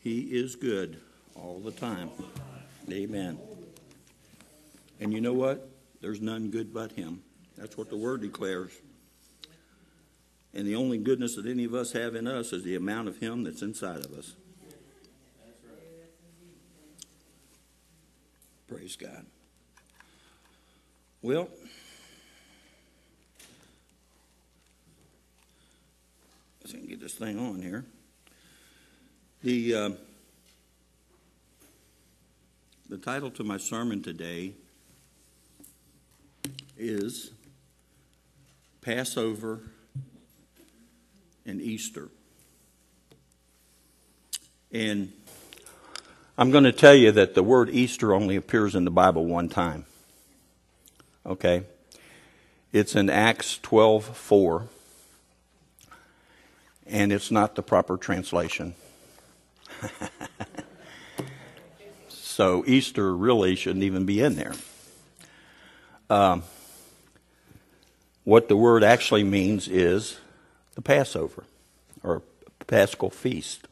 He is good all the time. Amen. And you know what? There's none good but him. That's what the word declares. And the only goodness that any of us have in us is the amount of him that's inside of us. Praise God. Well, let's see if I can get this thing on here. The title to my sermon today is Passover and Easter. And I'm going to tell you that the word Easter only appears in the Bible one time. Okay? It's in Acts 12:4. And it's not the proper translation. So Easter really shouldn't even be in there. What the word actually means is the Passover or Paschal feast.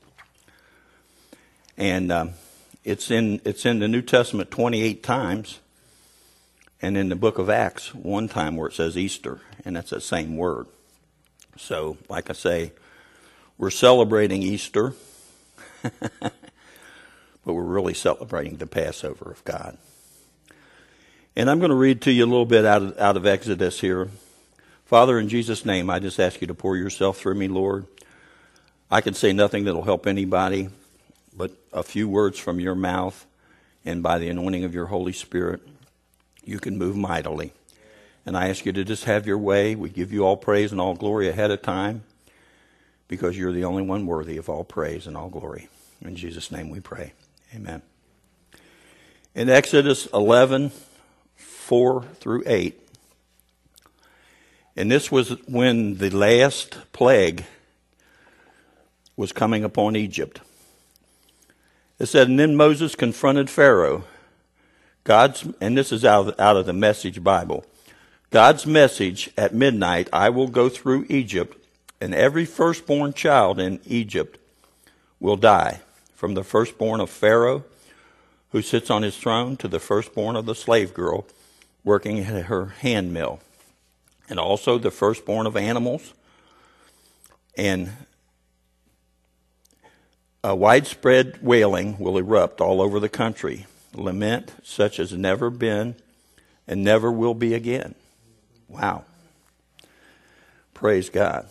And it's in the New Testament 28 times, and in the book of Acts one time where it says Easter, and that's the same word. So, like I say, we're celebrating Easter, but we're really celebrating the Passover of God. And I'm going to read to you a little bit out of Exodus here. Father, in Jesus' name, I just ask you to pour yourself through me, Lord. I can say nothing that will help anybody, but a few words from your mouth, and by the anointing of your Holy Spirit, you can move mightily. And I ask you to just have your way. We give you all praise and all glory ahead of time, because you're the only one worthy of all praise and all glory. In Jesus' name we pray. Amen. In Exodus 11:4-8, and this was when the last plague was coming upon Egypt. It said, and then Moses confronted Pharaoh. And this is out of the Message Bible. God's message at midnight, I will go through Egypt, and every firstborn child in Egypt will die, from the firstborn of Pharaoh, who sits on his throne, to the firstborn of the slave girl working at her hand mill, and also the firstborn of animals. And a widespread wailing will erupt all over the country, lament such as never been and never will be again. Wow. Praise God.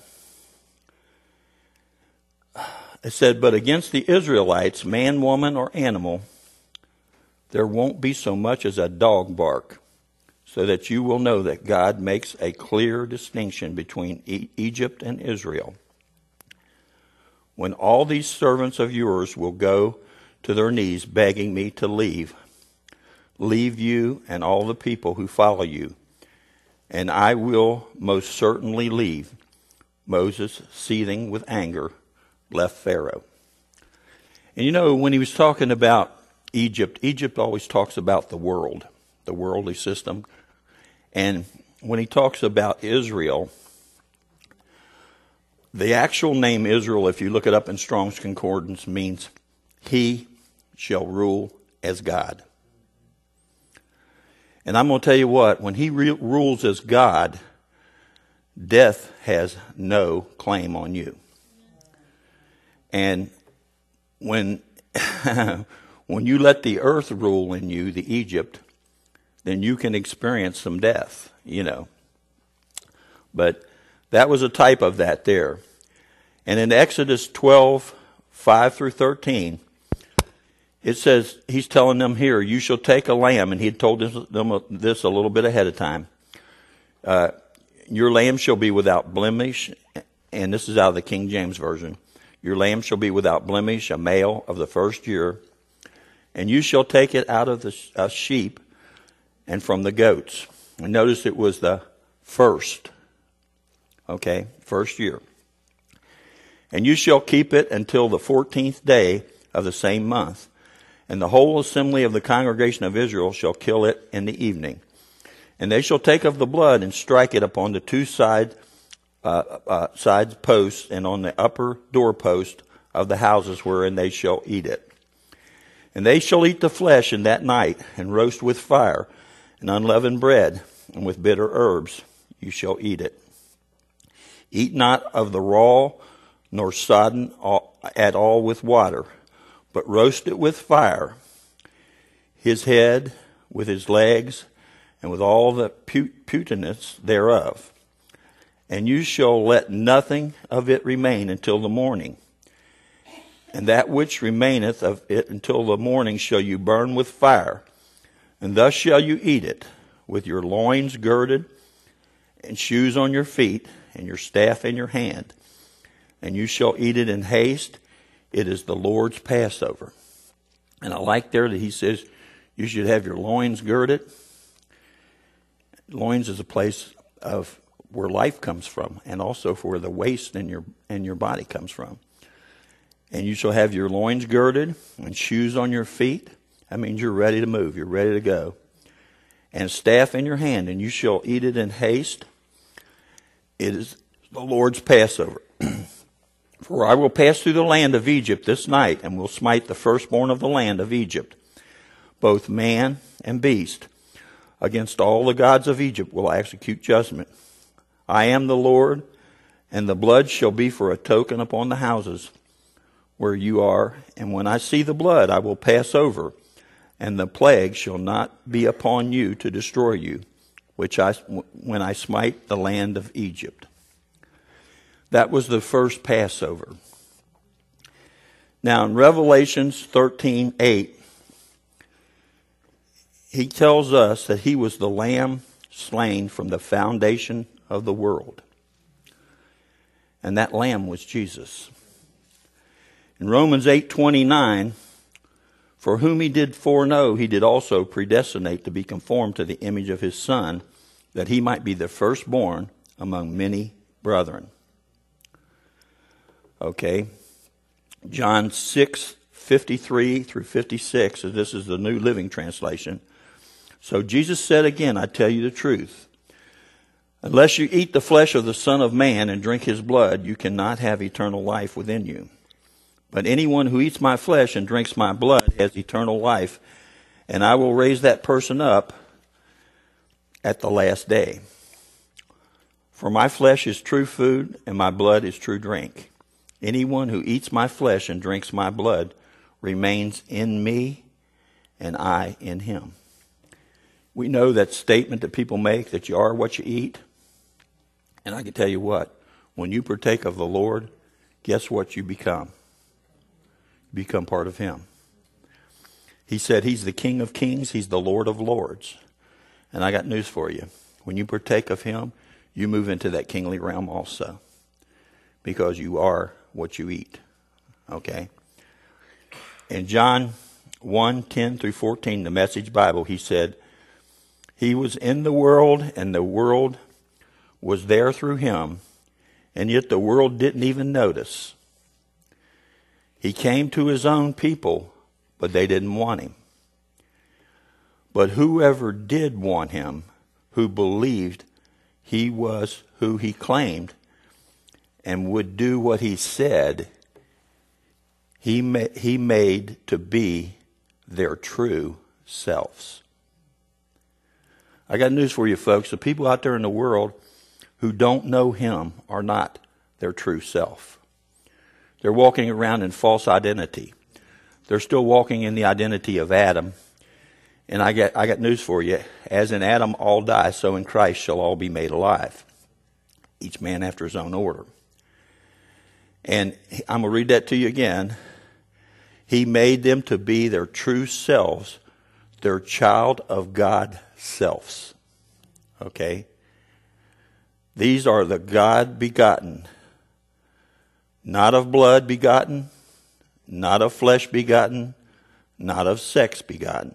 It said, but against the Israelites, man, woman, or animal, there won't be so much as a dog bark, so that you will know that God makes a clear distinction between Egypt and Israel. When all these servants of yours will go to their knees begging me to leave you and all the people who follow you, and I will most certainly leave. Moses, seething with anger, left Pharaoh. And you know, when he was talking about Egypt always talks about the world, the worldly system. And when he talks about Israel, the actual name Israel, if you look it up in Strong's Concordance, means he shall rule as God. And I'm going to tell you what, when he rules as God, death has no claim on you. And when you let the earth rule in you, the Egypt, then you can experience some death, you know. But that was a type of that there. And in Exodus 12:5-13, it says, he's telling them here, you shall take a lamb, and he had told them this a little bit ahead of time. Your lamb shall be without blemish, and this is out of the King James Version. Your lamb shall be without blemish, a male of the first year, and you shall take it out of the sheep and from the goats. And notice it was the first. Okay, first year. And you shall keep it until the 14th day of the same month. And the whole assembly of the congregation of Israel shall kill it in the evening. And they shall take of the blood and strike it upon the two side posts and on the upper doorpost of the houses wherein they shall eat it. And they shall eat the flesh in that night, and roast with fire, and unleavened bread, and with bitter herbs you shall eat it. Eat not of the raw, nor sodden at all with water, but roast it with fire, his head with his legs, and with all the putenance thereof. And you shall let nothing of it remain until the morning. And that which remaineth of it until the morning shall you burn with fire. And thus shall you eat it, with your loins girded, and shoes on your feet, and your staff in your hand. And you shall eat it in haste. It is the Lord's Passover. And I like there that he says you should have your loins girded. Loins is a place of where life comes from, and also for where the waste in your body comes from. And you shall have your loins girded and shoes on your feet. That means you're ready to move. You're ready to go. And staff in your hand, and you shall eat it in haste. It is the Lord's Passover. For I will pass through the land of Egypt this night, and will smite the firstborn of the land of Egypt, both man and beast. Against all the gods of Egypt will I execute judgment. I am the Lord, and the blood shall be for a token upon the houses where you are. And when I see the blood, I will pass over, and the plague shall not be upon you to destroy you, when I smite the land of Egypt. That was the first Passover. Now in Revelations 13:8, he tells us that he was the lamb slain from the foundation of the world. And that lamb was Jesus. In Romans 8:29, for whom he did foreknow, he did also predestinate to be conformed to the image of his Son, that he might be the firstborn among many brethren. Okay. John 6:53 through 56, this is the New Living Translation. So Jesus said again, I tell you the truth. Unless you eat the flesh of the Son of Man and drink his blood, you cannot have eternal life within you. But anyone who eats my flesh and drinks my blood has eternal life, and I will raise that person up at the last day. For my flesh is true food, and my blood is true drink. Anyone who eats my flesh and drinks my blood remains in me, and I in him. We know that statement that people make, that you are what you eat. And I can tell you what, when you partake of the Lord, guess what you become? You become part of him. He said he's the King of Kings, he's the Lord of Lords. And I got news for you. When you partake of him, you move into that kingly realm also. Because you are what you eat. Okay? In John 1:10 through 14, the Message Bible, he said, he was in the world, and the world was there through him, and yet the world didn't even notice. He came to his own people, but they didn't want him. But whoever did want him, who believed he was who he claimed, and would do what he said, he made to be their true selves. I got news for you folks. The people out there in the world who don't know him are not their true self. They're walking around in false identity. They're still walking in the identity of Adam. And I got news for you. As in Adam all die, so in Christ shall all be made alive. Each man after his own order. And I'm going to read that to you again. He made them to be their true selves, their child of God selves. Okay? These are the God begotten. Not of blood begotten, not of flesh begotten, not of sex begotten.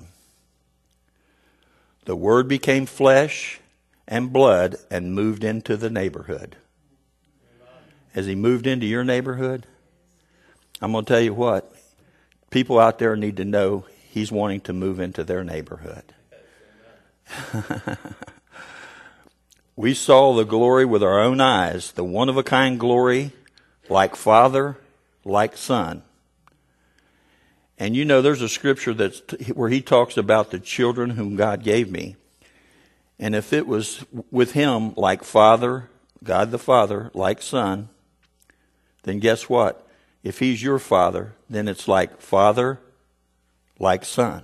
The Word became flesh and blood and moved into the neighborhood. Has he moved into your neighborhood? I'm going to tell you what. People out there need to know he's wanting to move into their neighborhood. We saw the glory with our own eyes, the one-of-a-kind glory, like Father, like son. And you know, there's a scripture that's where he talks about the children whom God gave me. And if it was with him like Father, God the Father, like Son, then guess what? If he's your Father, then it's like Father, like Son.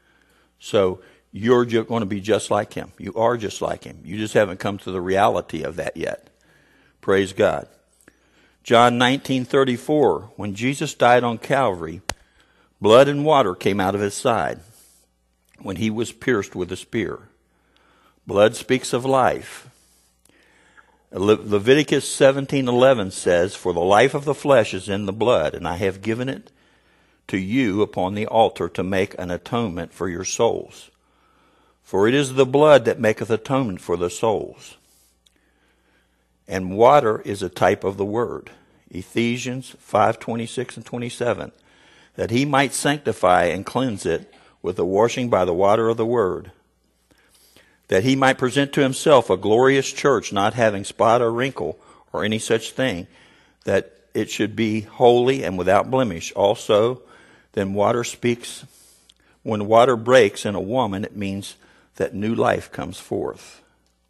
So you're going to be just like him. You are just like him. You just haven't come to the reality of that yet. Praise God. John 19:34, when Jesus died on Calvary, blood and water came out of his side when he was pierced with a spear. Blood speaks of life. Leviticus 17:11 says, for the life of the flesh is in the blood, and I have given it to you upon the altar to make an atonement for your souls. For it is the blood that maketh atonement for the souls. And water is a type of the word. Ephesians 5:26 and 27. That he might sanctify and cleanse it with the washing by the water of the word. That he might present to himself a glorious church, not having spot or wrinkle or any such thing, that it should be holy and without blemish. Also, then water speaks, when water breaks in a woman, it means that new life comes forth.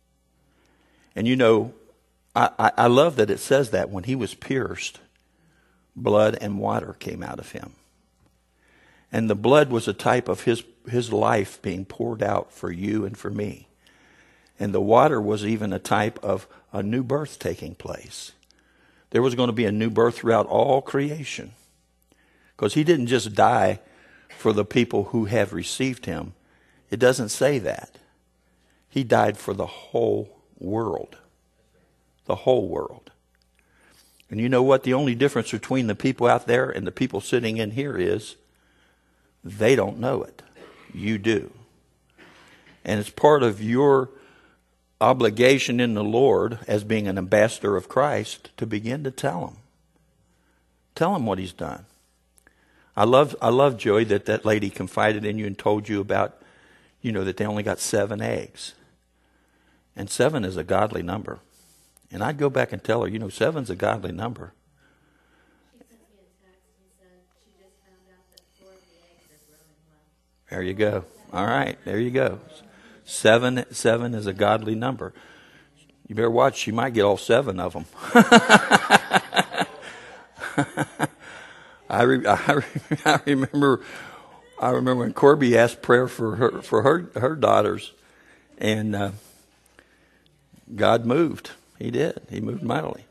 And you know, I love that it says that when he was pierced, blood and water came out of him. And the blood was a type of his life being poured out for you and for me. And the water was even a type of a new birth taking place. There was going to be a new birth throughout all creation. Because he didn't just die for the people who have received him. It doesn't say that. He died for the whole world. The whole world. And you know what? The only difference between the people out there and the people sitting in here is they don't know it. You do. And it's part of your obligation in the Lord as being an ambassador of Christ to begin to tell him. Tell him what he's done. I love Joey, that lady confided in you and told you about, you know, that they only got 7 eggs. And 7 is a godly number. And I'd go back and tell her, you know, 7's a godly number. She sent me a text and said she just found out that 4 of the eggs are growing well. There you go. All right, there you go. 7 is a godly number. You better watch. She might get all 7 of them. I remember when Corby asked prayer for her daughters, and God moved. He did. He moved mightily.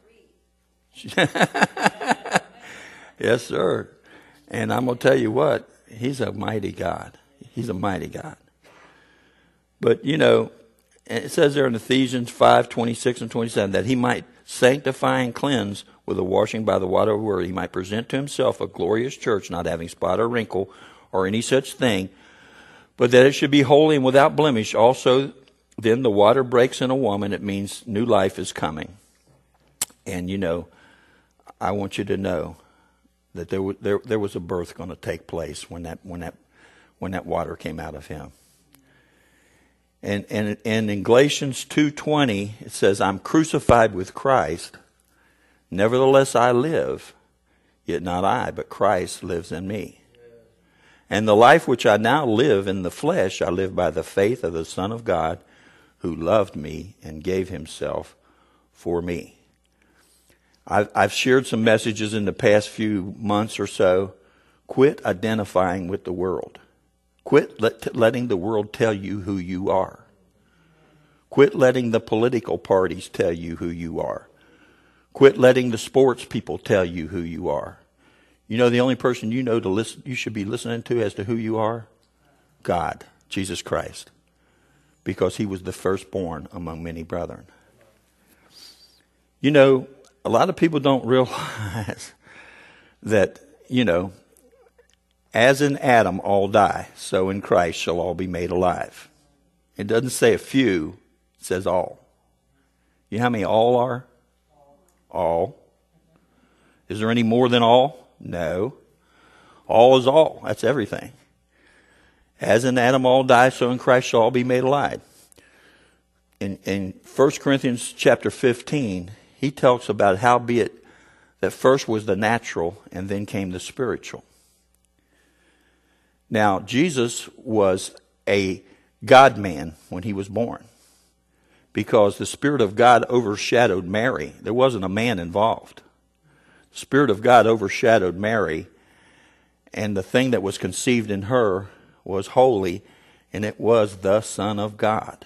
Yes, sir. And I'm going to tell you what, he's a mighty God. He's a mighty God. But, you know, it says there in Ephesians 5:26 and 27, that he might sanctify and cleanse with the washing by the water of the word. He might present to himself a glorious church, not having spot or wrinkle or any such thing, but that it should be holy and without blemish. Also, then the water breaks in a woman, it means new life is coming. And, you know, I want you to know that there was a birth going to take place when that water came out of him. And in Galatians 2:20, it says, I'm crucified with Christ. Nevertheless I live, yet not I, but Christ lives in me. And the life which I now live in the flesh, I live by the faith of the Son of God, who loved me and gave himself for me. I've shared some messages in the past few months or so. Quit identifying with the world. Quit letting the world tell you who you are. Quit letting the political parties tell you who you are. Quit letting the sports people tell you who you are. You know the only person you know you should be listening to as to who you are? God, Jesus Christ. Because he was the firstborn among many brethren. You know, a lot of people don't realize that, you know, as in Adam all die, so in Christ shall all be made alive. It doesn't say a few, it says all. You know how many all are? All. Is there any more than all? No. All is all. That's everything. As in Adam all die, so in Christ shall all be made alive. In 1 Corinthians chapter 15, he talks about howbeit that first was the natural and then came the spiritual. Now, Jesus was a God-man when he was born because the Spirit of God overshadowed Mary. There wasn't a man involved. The Spirit of God overshadowed Mary, and the thing that was conceived in her was holy, and it was the Son of God.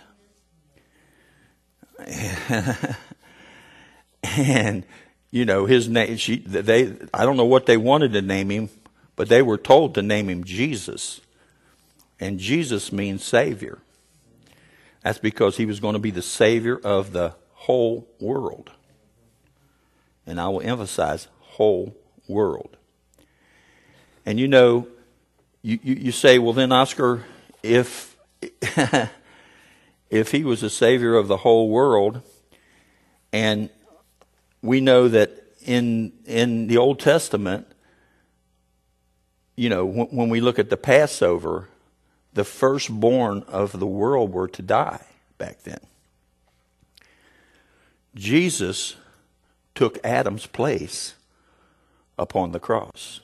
And you know, his name, I don't know what they wanted to name him, but they were told to name him Jesus. And Jesus means Savior. That's because he was going to be the Savior of the whole world. And I will emphasize whole world. And you know, you say, well then, Oscar, if if he was the Savior of the whole world, and we know that in the Old Testament, you know, when we look at the Passover, the firstborn of the world were to die back then. Jesus took Adam's place upon the cross.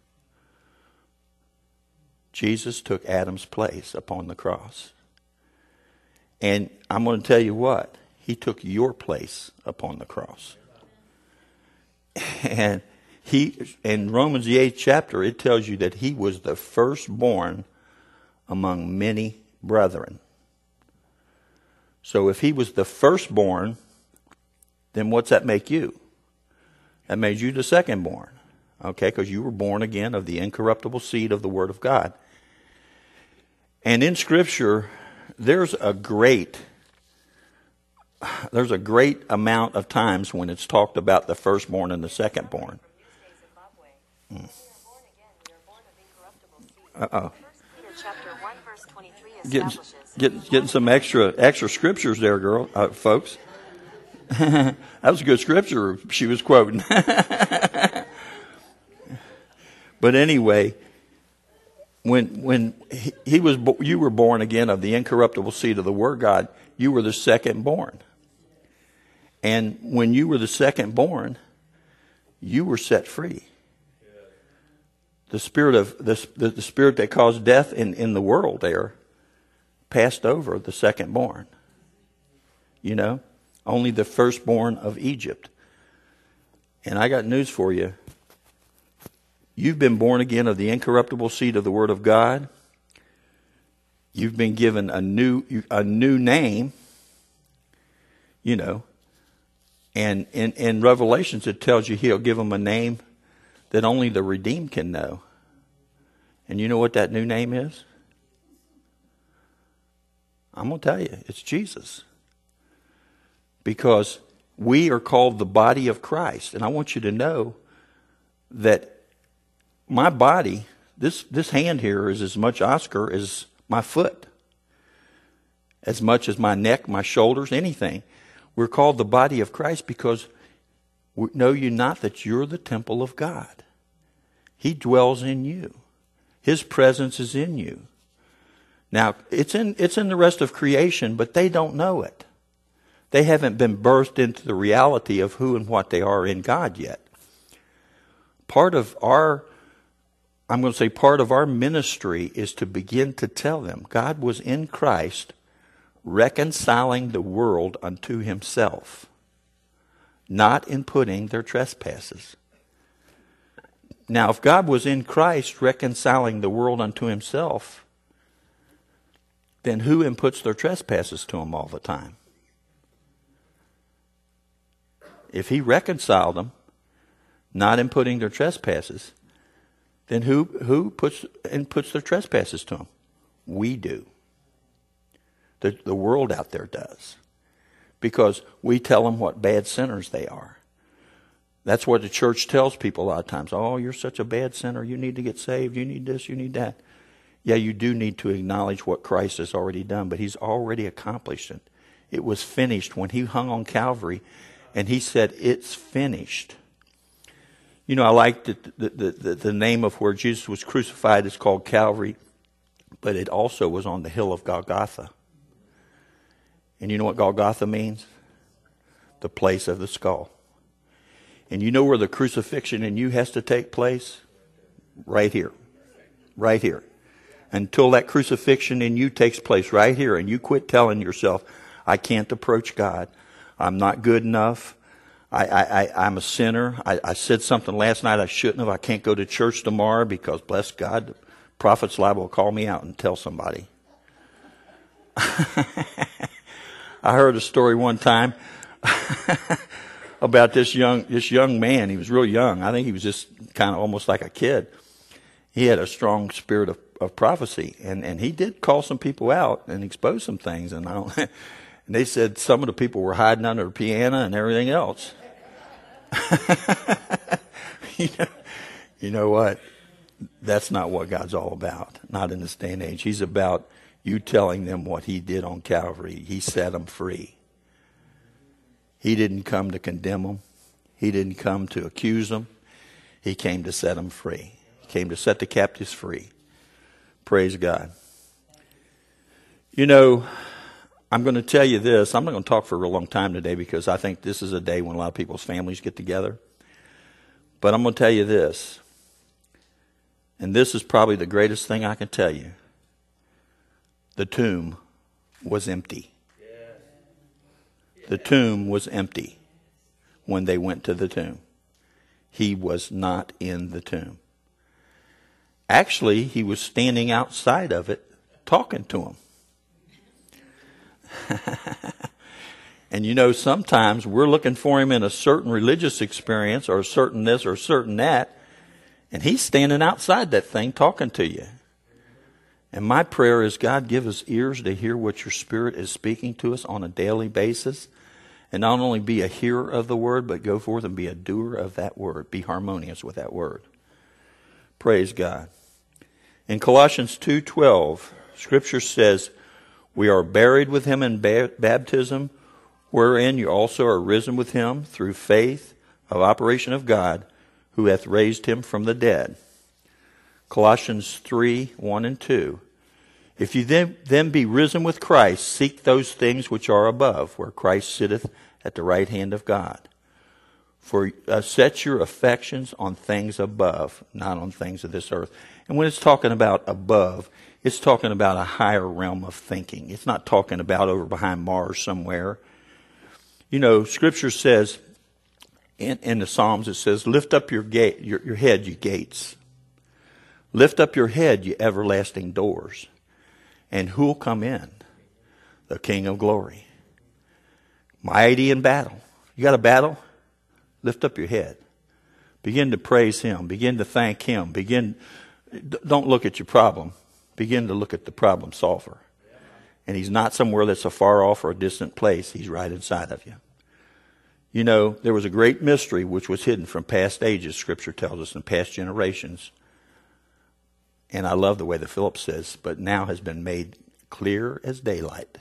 Jesus took Adam's place upon the cross. And I'm going to tell you what, he took your place upon the cross. And he, in Romans the 8th chapter, it tells you that he was the firstborn among many brethren. So if he was the firstborn, then what's that make you? That made you the secondborn. Okay, because you were born again of the incorruptible seed of the Word of God. And in Scripture, there's a great amount of times when it's talked about the firstborn and the secondborn. Uh-oh. Getting some extra scriptures there, folks. That was a good scripture she was quoting. But anyway, when you were born again of the incorruptible seed of the Word of God, you were the secondborn. And when you were the secondborn, you were set free. The spirit of the spirit that caused death in the world there passed over the secondborn. You know, only the firstborn of Egypt. And I got news for you. You've been born again of the incorruptible seed of the Word of God. You've been given a new name. You know, and in Revelations it tells you He'll give them a name that only the redeemed can know. And you know what that new name is? I'm going to tell you, it's Jesus. Because we are called the body of Christ. And I want you to know that my body, this hand here is as much Oscar as my foot. As much as my neck, my shoulders, anything. We're called the body of Christ because know you not that you're the temple of God. He dwells in you. His presence is in you. Now, it's in the rest of creation, but they don't know it. They haven't been birthed into the reality of who and what they are in God yet. Part of our ministry is to begin to tell them God was in Christ reconciling the world unto himself, not imputing their trespasses. Now, if God was in Christ reconciling the world unto himself, then who inputs their trespasses to him all the time? If he reconciled them, not inputting their trespasses, then who inputs their trespasses to him? We do. The world out there does. Because we tell them what bad sinners they are. That's what the church tells people a lot of times. Oh, you're such a bad sinner. You need to get saved. You need this. You need that. Yeah, you do need to acknowledge what Christ has already done, but he's already accomplished it. It was finished when he hung on Calvary, and he said, it's finished. You know, I like the name of where Jesus was crucified is called Calvary, but it also was on the hill of Golgotha. And you know what Golgotha means? The place of the skull. And you know where the crucifixion in you has to take place? Right here. Right here. Until that crucifixion in you takes place right here, and you quit telling yourself, I can't approach God. I'm not good enough. I'm a sinner. I said something last night I shouldn't have. I can't go to church tomorrow because, bless God, the prophet's liable to call me out and tell somebody. I heard a story one time about this young man. He was real young. I think he was just kind of almost like a kid. He had a strong spirit of prophecy, and he did call some people out and expose some things. And and they said some of the people were hiding under the piano and everything else. You know what? That's not what God's all about. Not in this day and age. He's about you telling them what he did on Calvary. He set them free. He didn't come to condemn them. He didn't come to accuse them. He came to set them free. He came to set the captives free. Praise God. You know, I'm going to tell you this. I'm not going to talk for a real long time today because I think this is a day when a lot of people's families get together. But I'm going to tell you this. And this is probably the greatest thing I can tell you. The tomb was empty. The tomb was empty when they went to the tomb. He was not in the tomb. Actually, he was standing outside of it talking to them. And you know, sometimes we're looking for him in a certain religious experience or a certain this or a certain that, and he's standing outside that thing talking to you. And my prayer is, God, give us ears to hear what your Spirit is speaking to us on a daily basis. And not only be a hearer of the word, but go forth and be a doer of that word. Be harmonious with that word. Praise God. In Colossians 2:12, Scripture says, we are buried with him in baptism, wherein you also are risen with him through faith of operation of God, who hath raised him from the dead. Colossians 3:1 and 2. If you then be risen with Christ, seek those things which are above, where Christ sitteth at the right hand of God. For set your affections on things above, not on things of this earth. And when it's talking about above, it's talking about a higher realm of thinking. It's not talking about over behind Mars somewhere. You know, Scripture says, in the Psalms, it says, lift up your head, you gates. Lift up your head, you everlasting doors. And who'll come in? The King of glory. Mighty in battle. You got a battle? Lift up your head. Begin to praise him. Begin to thank him. Don't look at your problem. Begin to look at the problem solver. And he's not somewhere that's a far off or a distant place. He's right inside of you. You know, there was a great mystery which was hidden from past ages, Scripture tells us, and past generations. And I love the way that Philip says, but now has been made clear as daylight.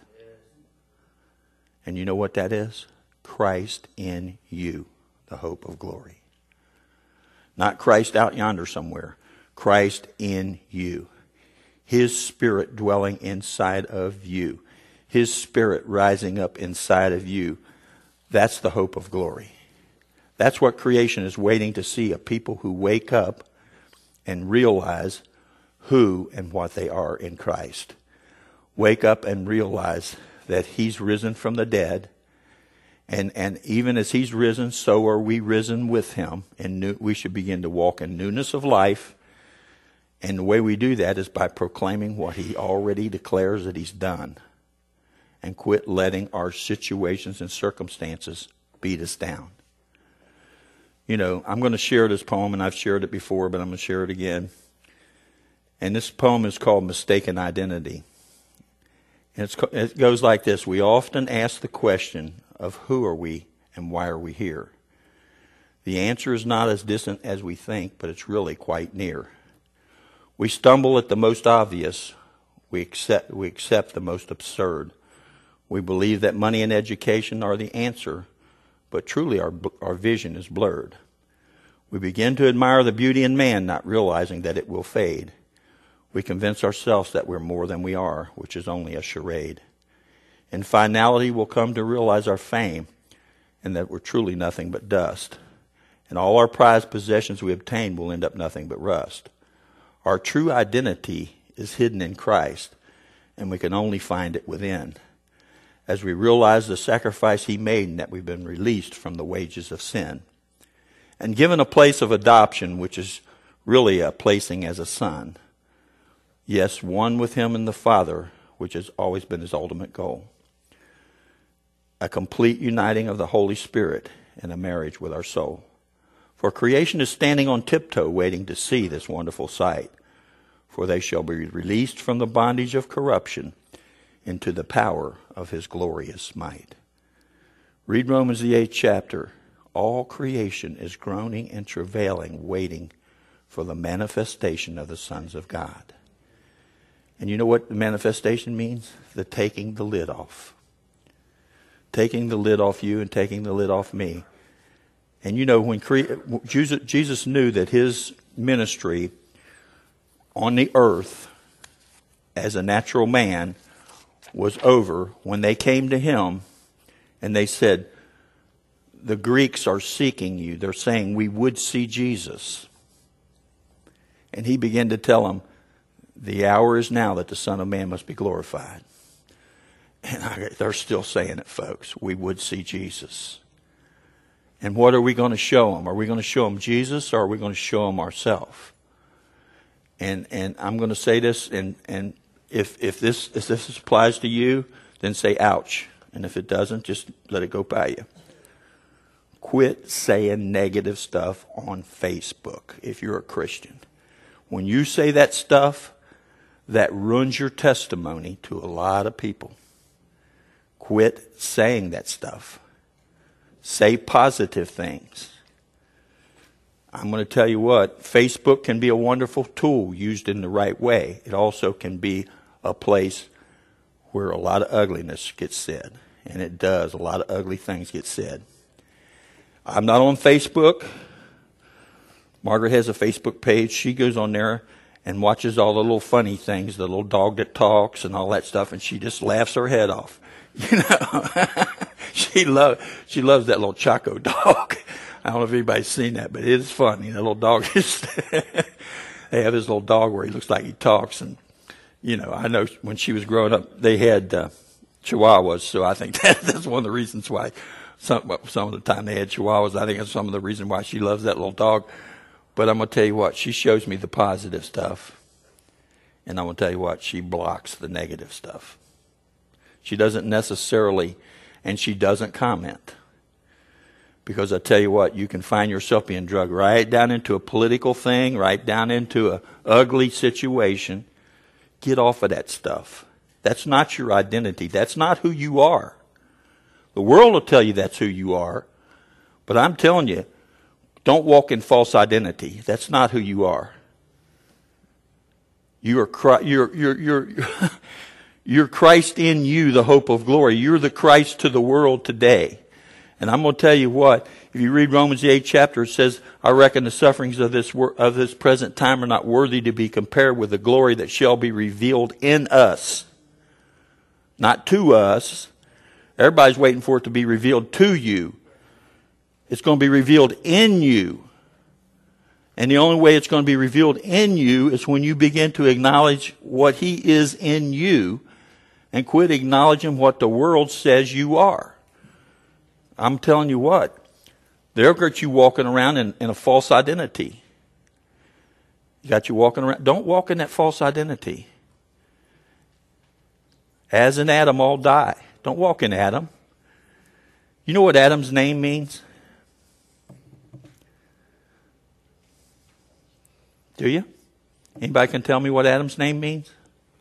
And you know what that is? Christ in you, the hope of glory. Not Christ out yonder somewhere. Christ in you. His Spirit dwelling inside of you. His Spirit rising up inside of you. That's the hope of glory. That's what creation is waiting to see, a people who wake up and realize who and what they are in Christ. Wake up and realize that he's risen from the dead. And even as he's risen, so are we risen with him. And we should begin to walk in newness of life. And the way we do that is by proclaiming what he already declares that he's done. And quit letting our situations and circumstances beat us down. You know, I'm going to share this poem, and I've shared it before, but I'm going to share it again. And this poem is called Mistaken Identity. And it goes like this. We often ask the question of who are we and why are we here? The answer is not as distant as we think, but it's really quite near. We stumble at the most obvious. We accept the most absurd. We believe that money and education are the answer, but truly our vision is blurred. We begin to admire the beauty in man, not realizing that it will fade. We convince ourselves that we're more than we are, which is only a charade. In finality, we'll come to realize our fame and that we're truly nothing but dust. and all our prized possessions we obtain will end up nothing but rust. Our true identity is hidden in Christ, and we can only find it within. As we realize the sacrifice he made and that we've been released from the wages of sin, and given a place of adoption, which is really a placing as a son. Yes, one with him and the Father, which has always been his ultimate goal. A complete uniting of the Holy Spirit in a marriage with our soul. For creation is standing on tiptoe waiting to see this wonderful sight. For they shall be released from the bondage of corruption into the power of his glorious might. Read Romans the 8th chapter. All creation is groaning and travailing, waiting for the manifestation of the sons of God. And you know what the manifestation means? The taking the lid off. Taking the lid off you and taking the lid off me. And you know, when Jesus knew that his ministry on the earth as a natural man was over, when they came to him and they said, the Greeks are seeking you. They're saying, we would see Jesus. And he began to tell them, the hour is now that the Son of Man must be glorified. And they're still saying it, folks. We would see Jesus. And what are we going to show them? Are we going to show them Jesus, or are we going to show them ourselves? And I'm going to say this, and if this applies to you, then say ouch. And if it doesn't, just let it go by you. Quit saying negative stuff on Facebook if you're a Christian. When you say that stuff, that ruins your testimony to a lot of people. Quit saying that stuff. Say positive things. I'm going to tell you what, Facebook can be a wonderful tool used in the right way. It also can be a place where a lot of ugliness gets said. And it does. A lot of ugly things get said. I'm not on Facebook. Margaret has a Facebook page. She goes on there and watches all the little funny things, the little dog that talks and all that stuff, and she just laughs her head off. You know, she loves that little Chaco dog. I don't know if anybody's seen that, but it is funny. That little dog is, they have this little dog where he looks like he talks. And, you know, I know when she was growing up, they had Chihuahuas, so I think that's one of the reasons why some of the time they had Chihuahuas. I think that's some of the reason why she loves that little dog. But I'm going to tell you what, she shows me the positive stuff. And I'm going to tell you what, she blocks the negative stuff. She doesn't necessarily, and she doesn't comment. Because I tell you what, you can find yourself being drugged right down into a political thing, right down into an ugly situation. Get off of that stuff. That's not your identity. That's not who you are. The world will tell you that's who you are. But I'm telling you, don't walk in false identity. That's not who you are. You're Christ in you, the hope of glory. You're the Christ to the world today. And I'm going to tell you what, if you read Romans the 8th chapter, it says, I reckon the sufferings of this present time are not worthy to be compared with the glory that shall be revealed in us. Not to us. Everybody's waiting for it to be revealed to you. It's going to be revealed in you. And the only way it's going to be revealed in you is when you begin to acknowledge what he is in you and quit acknowledging what the world says you are. I'm telling you what, they'll get you walking around in a false identity. You got you walking around. Don't walk in that false identity. As in Adam, all die. Don't walk in Adam. You know what Adam's name means? Do you? Anybody can tell me what Adam's name means?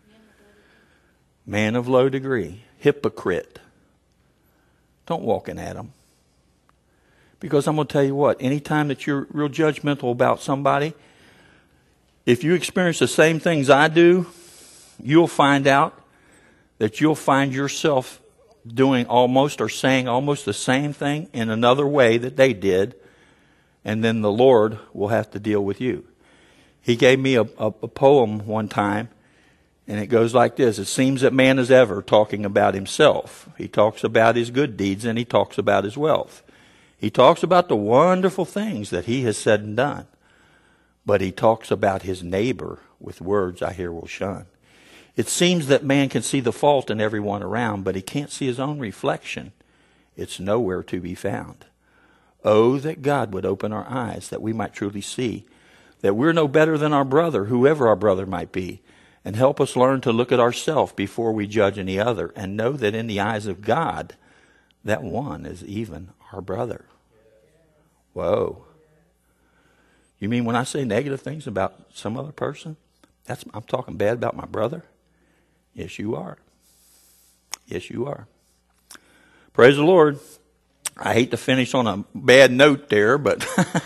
Man of low degree. Hypocrite. Don't walk in Adam. Because I'm going to tell you what, anytime that you're real judgmental about somebody, if you experience the same things I do, you'll find out that you'll find yourself doing almost or saying almost the same thing in another way that they did, and then the Lord will have to deal with you. He gave me a poem one time, and it goes like this. It seems that man is ever talking about himself. He talks about his good deeds, and he talks about his wealth. He talks about the wonderful things that he has said and done. But he talks about his neighbor with words I here will shun. It seems that man can see the fault in everyone around, but he can't see his own reflection. It's nowhere to be found. Oh, that God would open our eyes, that we might truly see that we're no better than our brother, whoever our brother might be, and help us learn to look at ourselves before we judge any other, and know that in the eyes of God, that one is even our brother. Whoa. You mean when I say negative things about some other person, I'm talking bad about my brother? Yes, you are. Yes, you are. Praise the Lord. I hate to finish on a bad note there, but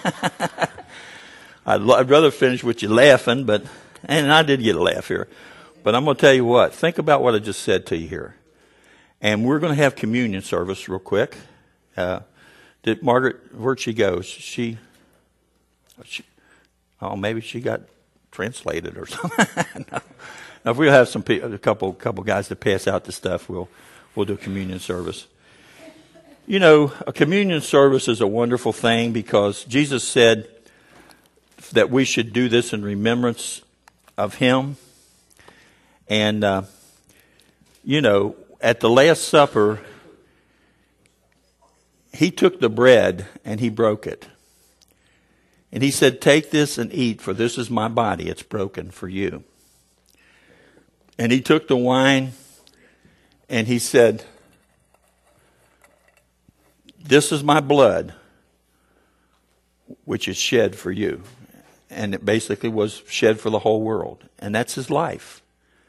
I'd rather finish with you laughing, and I did get a laugh here. But I'm going to tell you what. Think about what I just said to you here. And we're going to have communion service real quick. Did Margaret, where'd she go? Maybe she got translated or something. No. Now, if we'll have a couple guys to pass out the stuff, we'll do a communion service. You know, a communion service is a wonderful thing because Jesus said that we should do this in remembrance of him. And, at the Last Supper, he took the bread and he broke it. And he said, take this and eat, for this is my body. It's broken for you. And he took the wine and he said, this is my blood, which is shed for you. And it basically was shed for the whole world. And that's his life.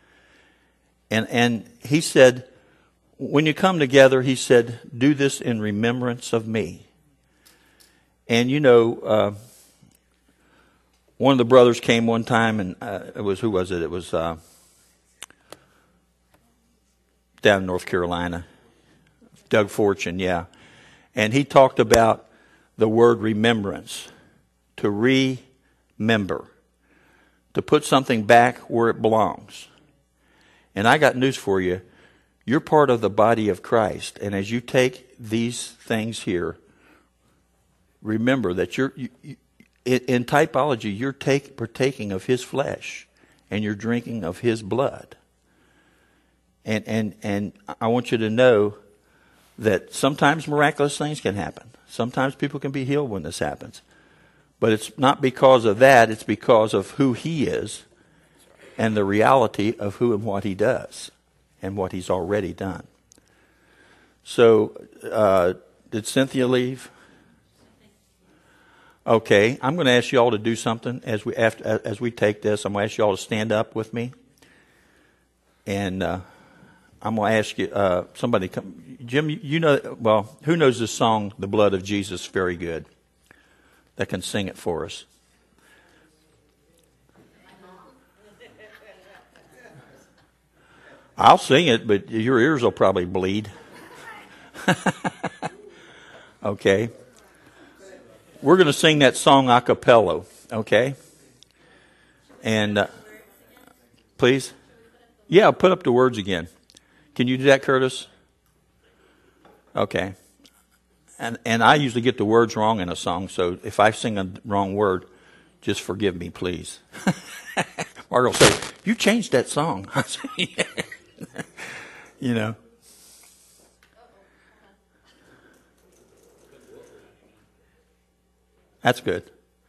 And he said, when you come together, he said, do this in remembrance of me. And one of the brothers came one time, and who was it? It was down in North Carolina. Doug Fortune, yeah. And he talked about the word remembrance, to remember, to put something back where it belongs. And I got news for you. You're part of the body of Christ. And as you take these things here, remember that in typology, you're partaking of his flesh and you're drinking of his blood. And I want you to know that sometimes miraculous things can happen. Sometimes people can be healed when this happens. But it's not because of that. It's because of who he is and the reality of who and what he does and what he's already done. So, did Cynthia leave? Okay, I'm going to ask you all to do something as we take this. I'm going to ask you all to stand up with me. And I'm going to ask you, somebody come. Jim, who knows this song, The Blood of Jesus, very good? That can sing it for us. I'll sing it, but your ears will probably bleed. Okay. We're going to sing that song a cappella, okay? And please? Yeah, put up the words again. Can you do that, Curtis? Okay. And I usually get the words wrong in a song, so if I sing a wrong word, just forgive me, please. Margaret will say, you changed that song. I say, yeah. That's good.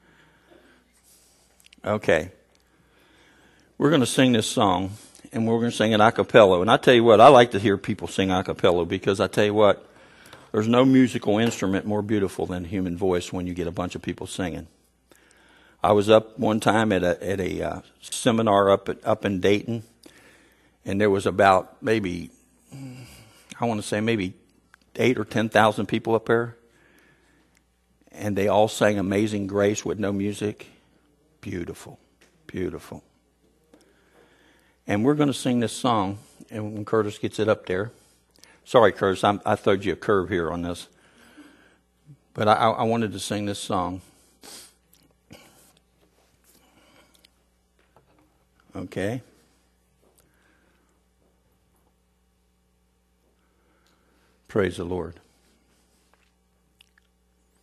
Okay. We're going to sing this song, and we're going to sing it a cappella. And I tell you what, I like to hear people sing a cappella because I tell you what, there's no musical instrument more beautiful than human voice when you get a bunch of people singing. I was up one time at a seminar up in Dayton, and there was about maybe 8,000 or 10,000 people up there. And they all sang Amazing Grace with no music. Beautiful, beautiful. And we're going to sing this song, and when Curtis gets it up there. Sorry, Curtis, I throwed you a curve here on this. But I wanted to sing this song. Okay. Praise the Lord.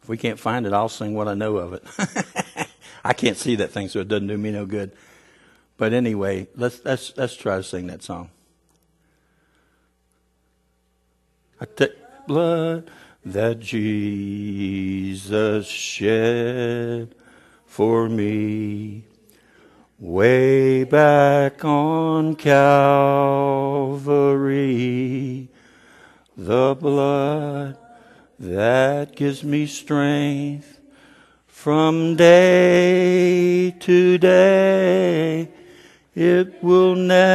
If we can't find it, I'll sing what I know of it. I can't see that thing, so it doesn't do me no good. But anyway, let's try to sing that song. I take blood that Jesus shed for me way back on Calvary. The blood that gives me strength from day to day. It will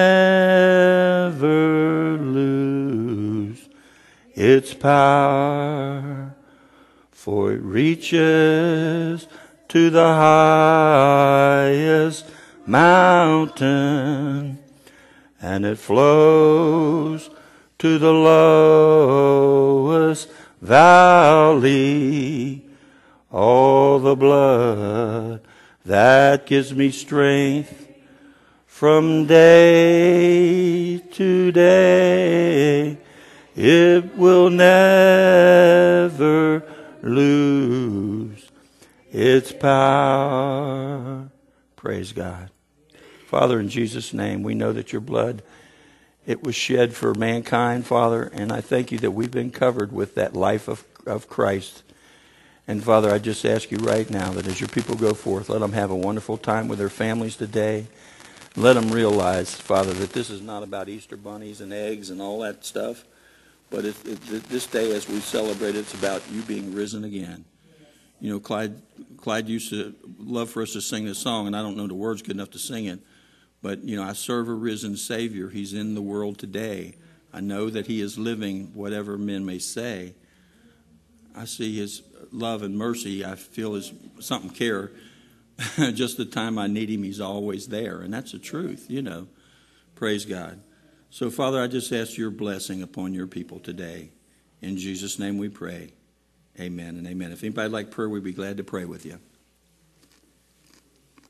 never lose its power, for it reaches to the highest mountain, and it flows to the lowest valley. All the blood that gives me strength from day to day, it will never lose its power. Praise God. Father, in Jesus' name, we know that your blood, it was shed for mankind, Father, and I thank you that we've been covered with that life of Christ. And Father, I just ask you right now that as your people go forth, let them have a wonderful time with their families today. Let them realize, Father, that this is not about Easter bunnies and eggs and all that stuff, but this day as we celebrate, it's about you being risen again. You know, Clyde used to love for us to sing this song, and I don't know the words good enough to sing it, but, you know, I serve a risen Savior. He's in the world today. I know that he is living, whatever men may say. I see his love and mercy. I feel his something care. Just the time I need him, he's always there. And that's the truth, you know. Praise God. So, Father, I just ask your blessing upon your people today. In Jesus' name we pray. Amen and amen. If anybody would like prayer, we'd be glad to pray with you.